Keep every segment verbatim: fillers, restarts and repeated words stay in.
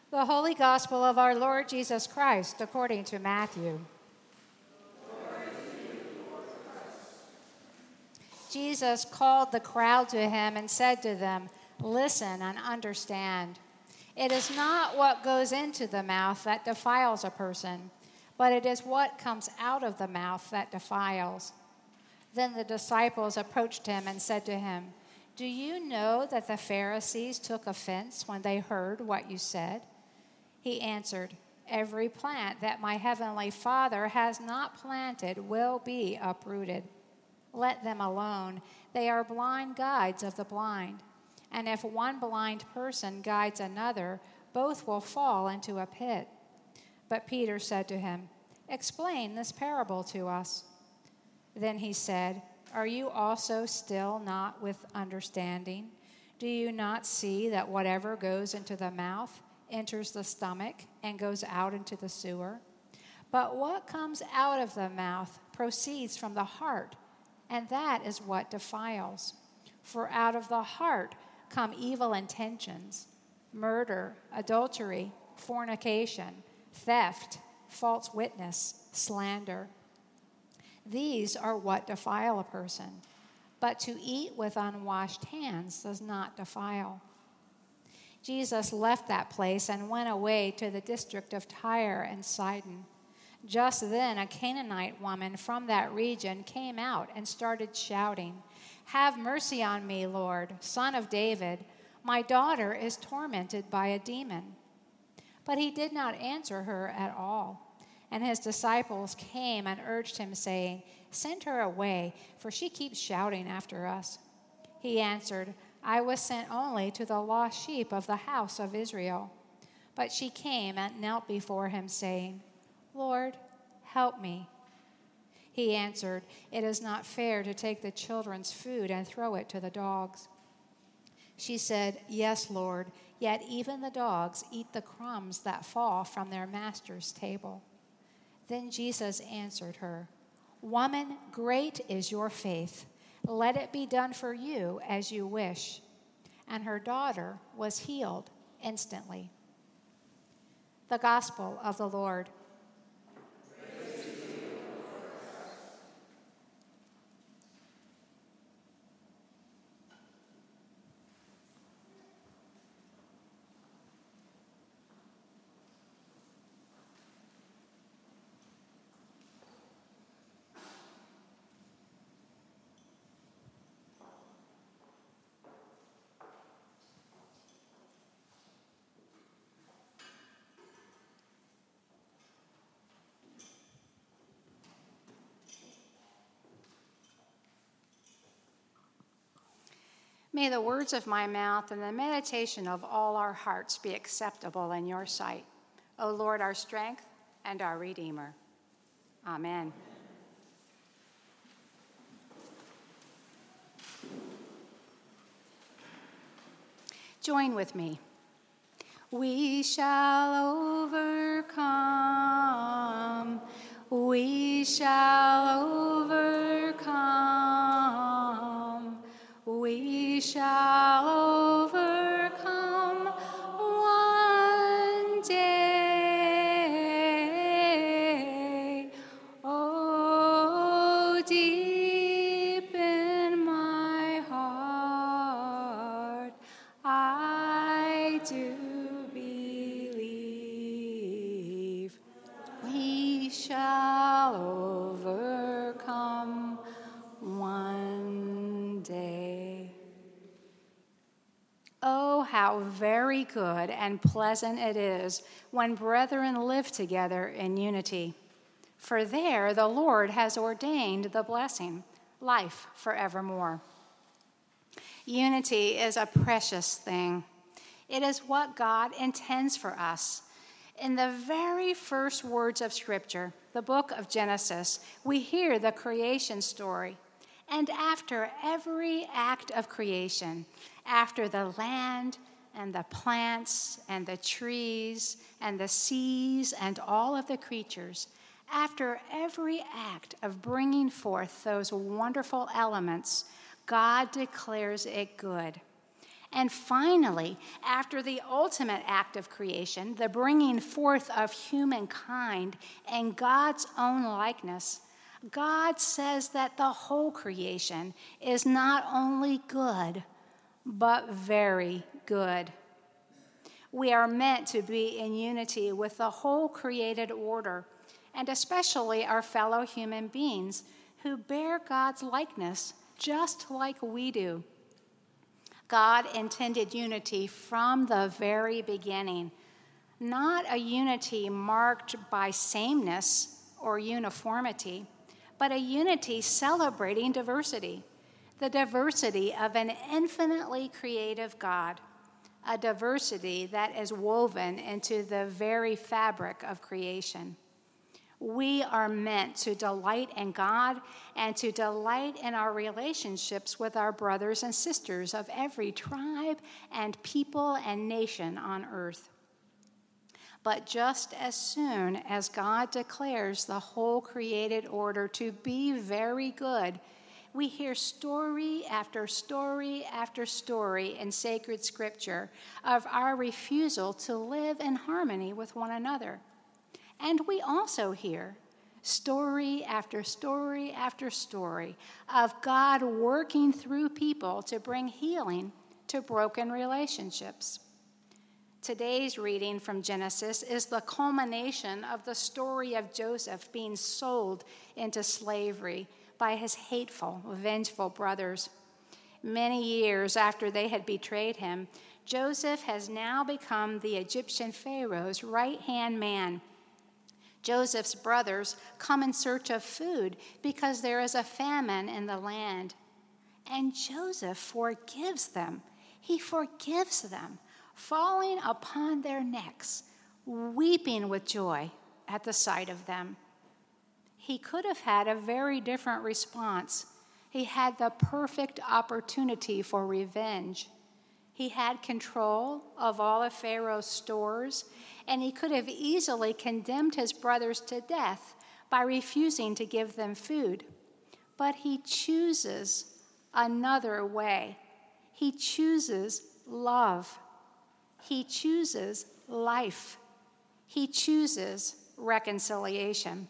The Holy Gospel of our Lord Jesus Christ according to Matthew. Jesus called the crowd to him and said to them, "Listen and understand. It is not what goes into the mouth that defiles a person, but it is what comes out of the mouth that defiles." Then the disciples approached him and said to him, "Do you know that the Pharisees took offense when they heard what you said?" He answered, "Every plant that my heavenly Father has not planted will be uprooted. Let them alone. They are blind guides of the blind. And if one blind person guides another, both will fall into a pit." But Peter said to him, "Explain this parable to us." Then he said, "Are you also still not with understanding? Do you not see that whatever goes into the mouth enters the stomach and goes out into the sewer? But what comes out of the mouth proceeds from the heart, and that is what defiles. For out of the heart come evil intentions, murder, adultery, fornication, theft, false witness, slander. These are what defile a person, but to eat with unwashed hands does not defile." Jesus left that place and went away to the district of Tyre and Sidon. Just then a Canaanite woman from that region came out and started shouting, "Have mercy on me, Lord, Son of David. My daughter is tormented by a demon." But he did not answer her at all. And his disciples came and urged him, saying, "Send her away, for she keeps shouting after us." He answered, "I was sent only to the lost sheep of the house of Israel." But she came and knelt before him, saying, "Lord, help me." He answered, "It is not fair to take the children's food and throw it to the dogs." She said, "Yes, Lord, yet even the dogs eat the crumbs that fall from their master's table." Then Jesus answered her, "Woman, great is your faith. Let it be done for you as you wish." And her daughter was healed instantly. The Gospel of the Lord. May the words of my mouth and the meditation of all our hearts be acceptable in your sight, O Lord, our strength and our Redeemer. Amen. Join with me. We shall overcome. We shall overcome. We shall overcome one day. Oh, deep in my heart, I do believe we shall overcome one day. Oh, how very good and pleasant it is when brethren live together in unity. For there the Lord has ordained the blessing, life forevermore. Unity is a precious thing. It is what God intends for us. In the very first words of Scripture, the book of Genesis, we hear the creation story. And after every act of creation, after the land and the plants and the trees and the seas and all of the creatures, after every act of bringing forth those wonderful elements, God declares it good. And finally, after the ultimate act of creation, the bringing forth of humankind in God's own likeness, God says that the whole creation is not only good, but very good. We are meant to be in unity with the whole created order, and especially our fellow human beings who bear God's likeness just like we do. God intended unity from the very beginning, not a unity marked by sameness or uniformity, but a unity celebrating diversity, the diversity of an infinitely creative God, a diversity that is woven into the very fabric of creation. We are meant to delight in God and to delight in our relationships with our brothers and sisters of every tribe and people and nation on earth. But just as soon as God declares the whole created order to be very good, we hear story after story after story in sacred scripture of our refusal to live in harmony with one another. And we also hear story after story after story of God working through people to bring healing to broken relationships. Today's reading from Genesis is the culmination of the story of Joseph being sold into slavery by his hateful, vengeful brothers. Many years after they had betrayed him, Joseph has now become the Egyptian Pharaoh's right-hand man. Joseph's brothers come in search of food because there is a famine in the land. And Joseph forgives them. He forgives them, falling upon their necks, weeping with joy at the sight of them. He could have had a very different response. He had the perfect opportunity for revenge. He had control of all of Pharaoh's stores, and he could have easily condemned his brothers to death by refusing to give them food. But he chooses another way. He chooses love. He chooses life. He chooses reconciliation.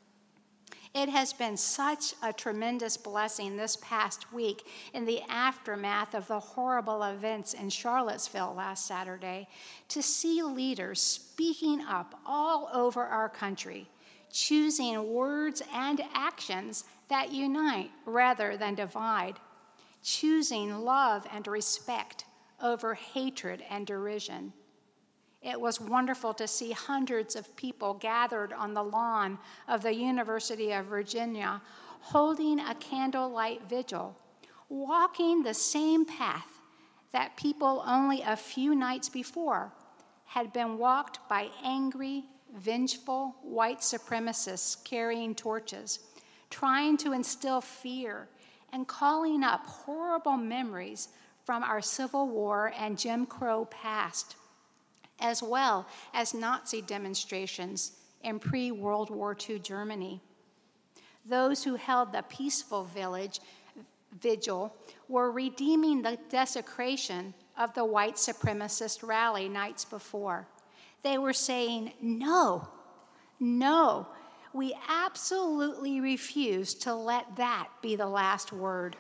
It has been such a tremendous blessing this past week in the aftermath of the horrible events in Charlottesville last Saturday to see leaders speaking up all over our country, choosing words and actions that unite rather than divide, choosing love and respect over hatred and derision. It was wonderful to see hundreds of people gathered on the lawn of the University of Virginia, holding a candlelight vigil, walking the same path that people only a few nights before had been walked by angry, vengeful white supremacists carrying torches, trying to instill fear and calling up horrible memories from our Civil War and Jim Crow past, as well as Nazi demonstrations in pre-World War Two Germany. Those who held the peaceful village vigil were redeeming the desecration of the white supremacist rally nights before. They were saying, no, no, we absolutely refuse to let that be the last word.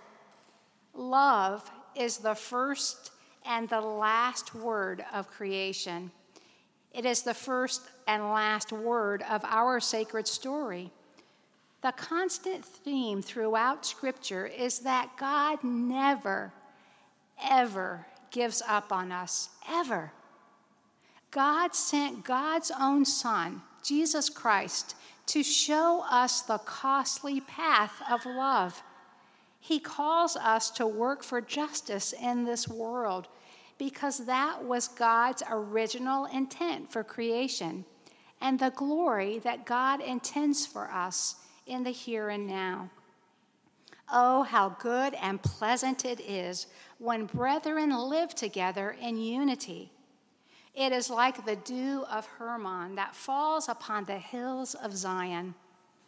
Love is the first and the last word of creation. It is the first and last word of our sacred story. The constant theme throughout Scripture is that God never, ever gives up on us, ever. God sent God's own Son, Jesus Christ, to show us the costly path of love. He calls us to work for justice in this world because that was God's original intent for creation and the glory that God intends for us in the here and now. Oh, how good and pleasant it is when brethren live together in unity. It is like the dew of Hermon that falls upon the hills of Zion.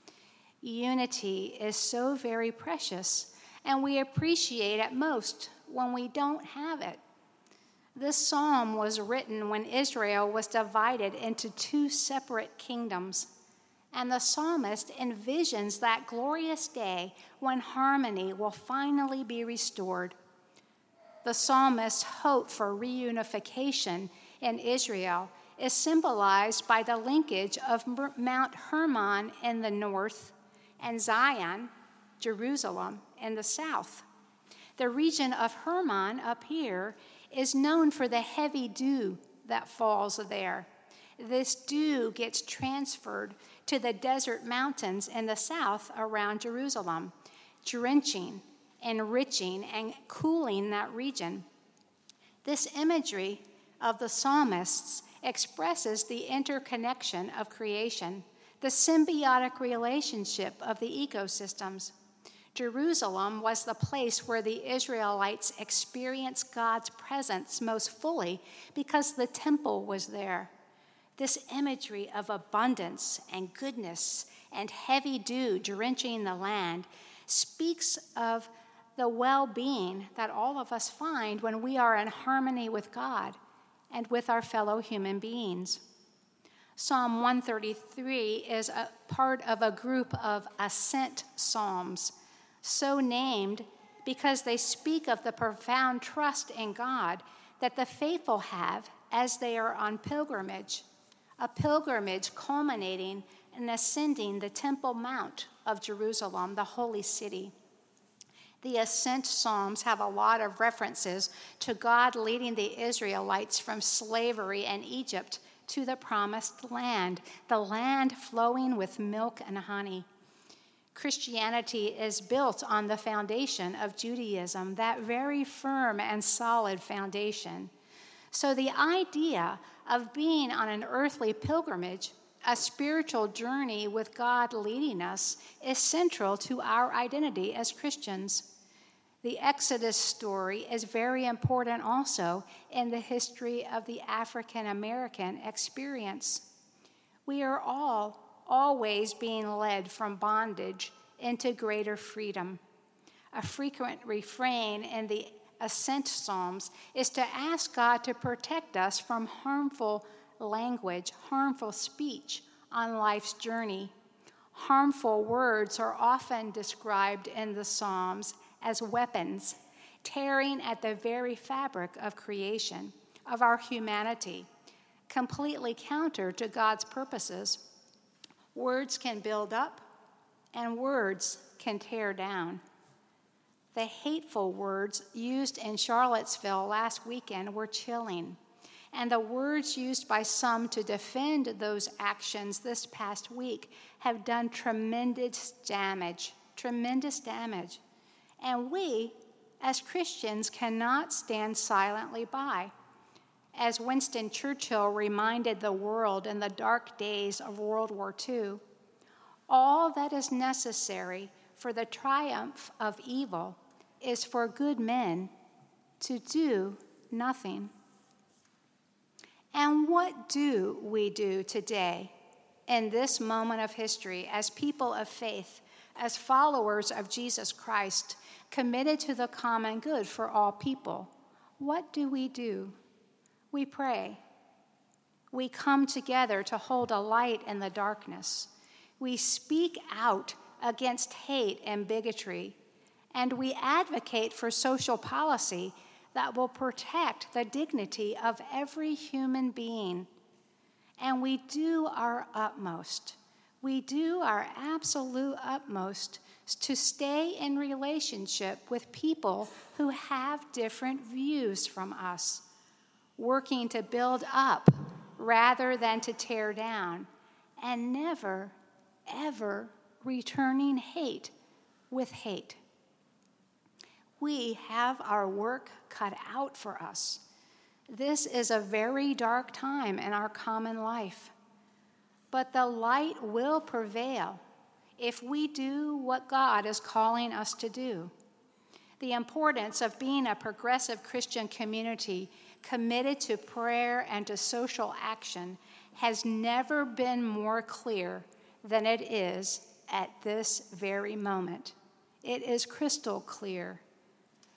Unity is so very precious, and we appreciate it most when we don't have it. This psalm was written when Israel was divided into two separate kingdoms, and the psalmist envisions that glorious day when harmony will finally be restored. The psalmist's hope for reunification in Israel is symbolized by the linkage of Mount Hermon in the north and Zion, Jerusalem, in the south. The region of Hermon up here is known for the heavy dew that falls there. This dew gets transferred to the desert mountains in the south around Jerusalem, drenching, enriching, and cooling that region. This imagery of the psalmists expresses the interconnection of creation, the symbiotic relationship of the ecosystems. Jerusalem was the place where the Israelites experienced God's presence most fully because the temple was there. This imagery of abundance and goodness and heavy dew drenching the land speaks of the well-being that all of us find when we are in harmony with God and with our fellow human beings. Psalm one thirty-three is a part of a group of ascent psalms, so named because they speak of the profound trust in God that the faithful have as they are on pilgrimage, a pilgrimage culminating in ascending the Temple Mount of Jerusalem, the holy city. The ascent psalms have a lot of references to God leading the Israelites from slavery in Egypt to the promised land, the land flowing with milk and honey. Christianity is built on the foundation of Judaism, that very firm and solid foundation. So the idea of being on an earthly pilgrimage, a spiritual journey with God leading us, is central to our identity as Christians. The Exodus story is very important also in the history of the African American experience. We are all always being led from bondage into greater freedom. A frequent refrain in the Ascent Psalms is to ask God to protect us from harmful language, harmful speech on life's journey. Harmful words are often described in the Psalms as weapons, tearing at the very fabric of creation, of our humanity, completely counter to God's purposes. Words can build up, and words can tear down. The hateful words used in Charlottesville last weekend were chilling, and the words used by some to defend those actions this past week have done tremendous damage, tremendous damage. And we, as Christians, cannot stand silently by. As Winston Churchill reminded the world in the dark days of World War Two, all that is necessary for the triumph of evil is for good men to do nothing. And what do we do today in this moment of history as people of faith, as followers of Jesus Christ, committed to the common good for all people? What do we do? We pray. We come together to hold a light in the darkness. We speak out against hate and bigotry, and we advocate for social policy that will protect the dignity of every human being. And we do our utmost. We do our absolute utmost to stay in relationship with people who have different views from us, working to build up rather than to tear down, and never, ever returning hate with hate. We have our work cut out for us. This is a very dark time in our common life, but the light will prevail if we do what God is calling us to do. The importance of being a progressive Christian community committed to prayer and to social action has never been more clear than it is at this very moment. It is crystal clear.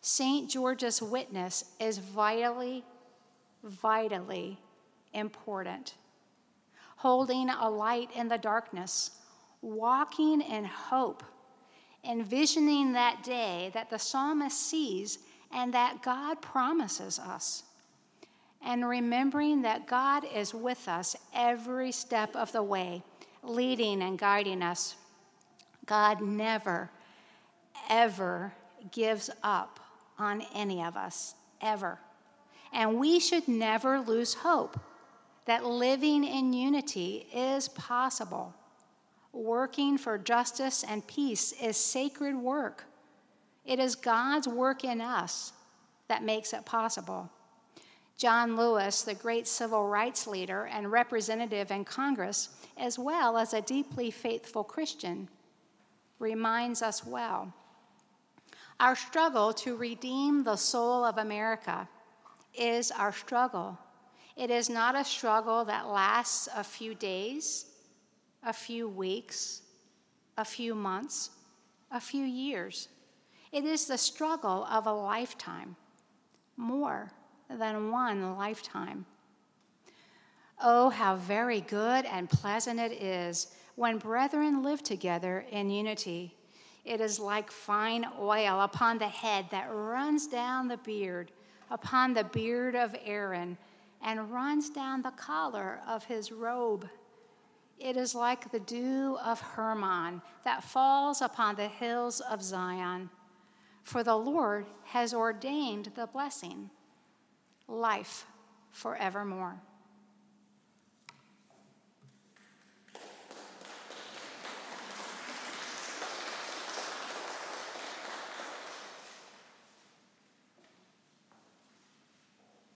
Saint George's witness is vitally, vitally important. Holding a light in the darkness, walking in hope, envisioning that day that the psalmist sees and that God promises us, and remembering that God is with us every step of the way, leading and guiding us. God never, ever gives up on any of us, ever. And we should never lose hope that living in unity is possible. Working for justice and peace is sacred work. It is God's work in us that makes it possible. John Lewis, the great civil rights leader and representative in Congress, as well as a deeply faithful Christian, reminds us well. Our struggle to redeem the soul of America is our struggle. It is not a struggle that lasts a few days, a few weeks, a few months, a few years. It is the struggle of a lifetime, more than one lifetime. Oh, how very good and pleasant it is when brethren live together in unity. It is like fine oil upon the head that runs down the beard, upon the beard of Aaron, and runs down the collar of his robe. It is like the dew of Hermon that falls upon the hills of Zion. For the Lord has ordained the blessing, life forevermore.